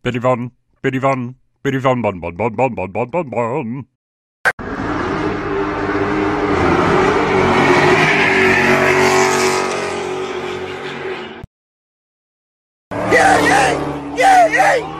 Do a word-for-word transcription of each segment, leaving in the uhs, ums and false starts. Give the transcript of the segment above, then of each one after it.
Bitty Von, Bitty Von, Bitty Von, Bon, Bon, Bon, Bon, Bon, Bon, Bon, Bon. Yeah, yeah, yeah, yeah.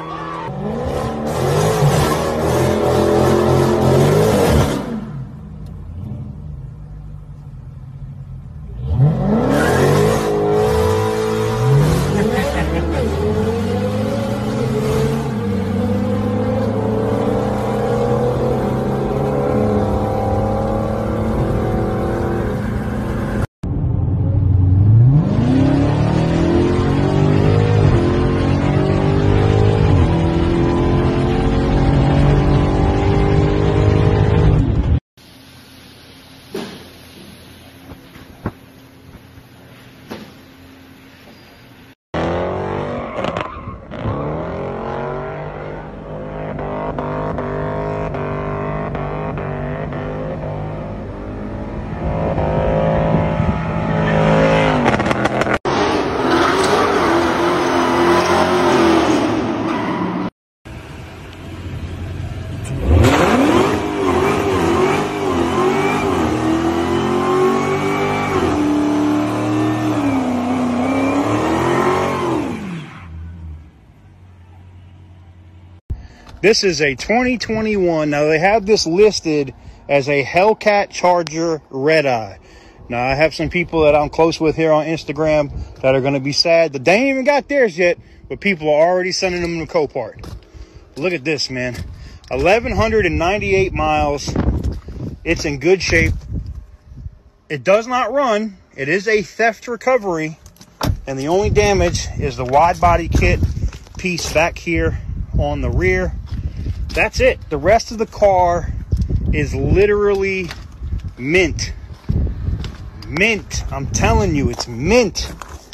This is a twenty twenty-one. Now, they have this listed as a Hellcat Charger Red Eye. Now, I have some people that I'm close with here on Instagram that are going to be sad that they ain't even got theirs yet, but people are already sending them to Copart. Look at this, man. eleven ninety-eight miles. It's in good shape. It does not run. It is a theft recovery. And the only damage is the wide body kit piece back here on the rear. That's it. The rest of the car is literally mint. Mint. I'm telling you, it's mint.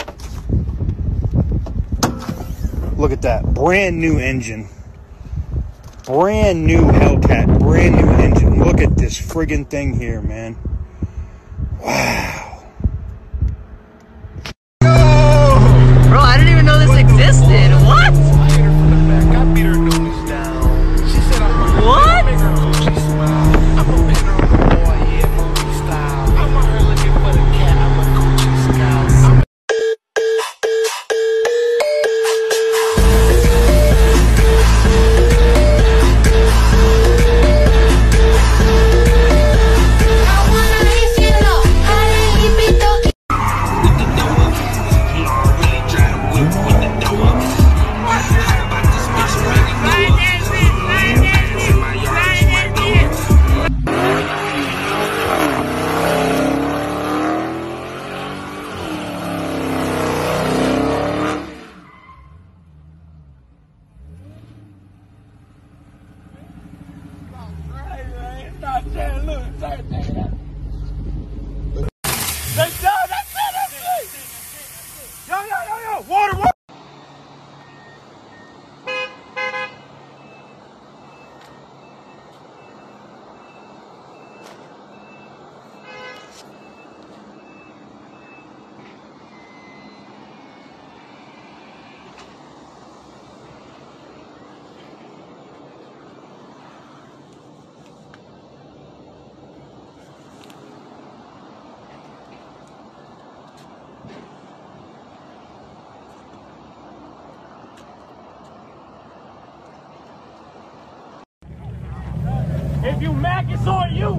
Look at that. Brand new engine. Brand new Hellcat. Brand new engine. Look at this friggin' thing here, man. Wow. Bro, I didn't even know this existed. What? What? If you Mac, it's on you.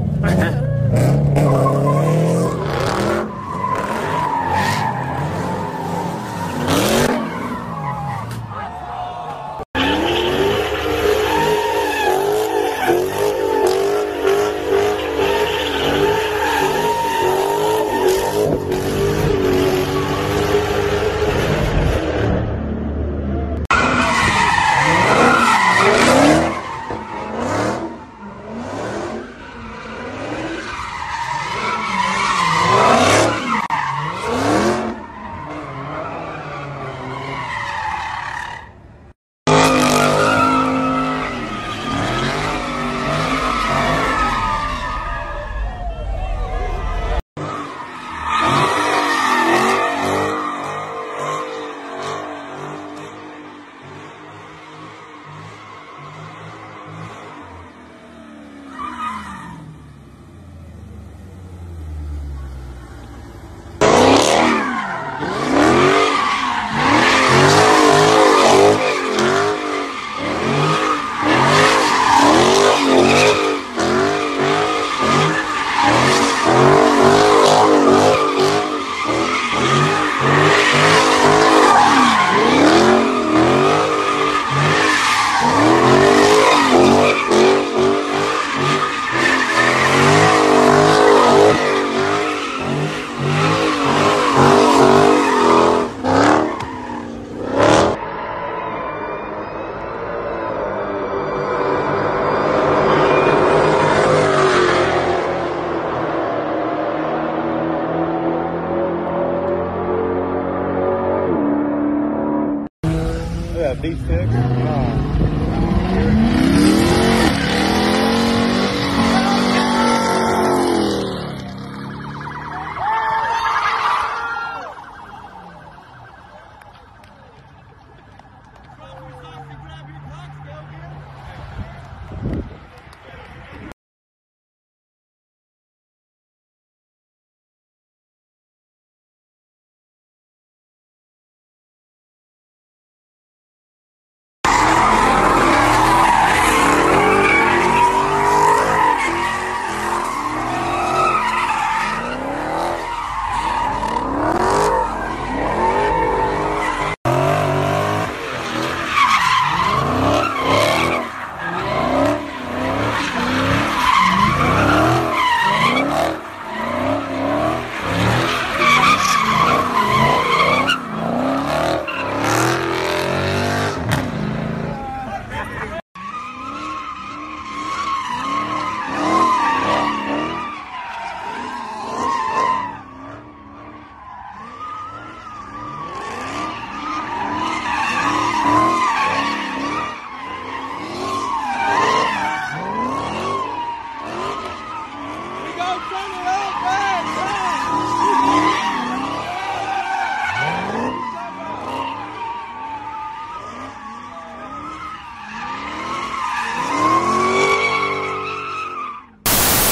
He's fixed? Oh.